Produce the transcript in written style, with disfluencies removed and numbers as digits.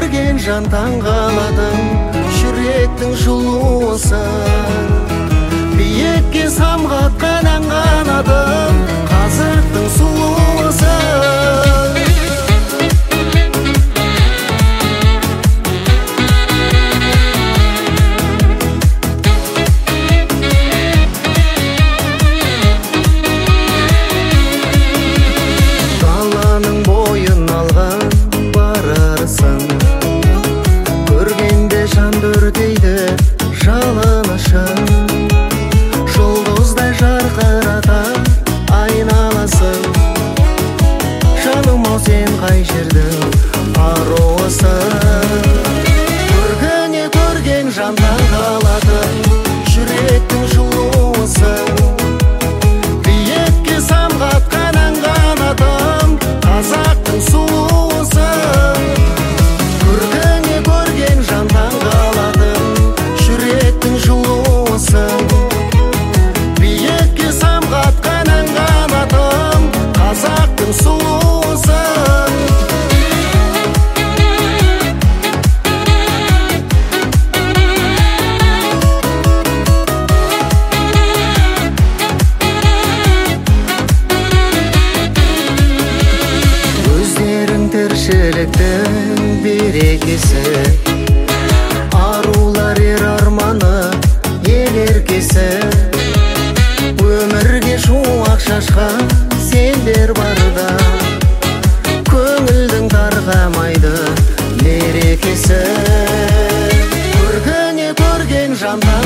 көрген жан таң қаладың, жүректің жылуысың. Биікке самғатқан ән қанадың, қазақтың сұлуысың. Даланың бойын алған барарсың, көргенде жан өртейді жалынышың. Жұлдыздай жарқыратар айналасың, жаным ау сен қай жердің аруысың. Көргенде көрген жан таң қаладың, жүректің жылуысың. Биікке самғатқан ән қанадың, қазақтың сұлуысың. Көргенде көрген жан таң қаладың, жүректің жылуысың. Биікке самғатқан ән қанадың, қазақтың сұлуысың. Өздерің тіршіліктің берекесі, арулар ер арманы ел еркесі. Өмірге шуақ шашқан сендер барда, көңілдің тарқамайды мерекесі. Көргенде көрген жан таң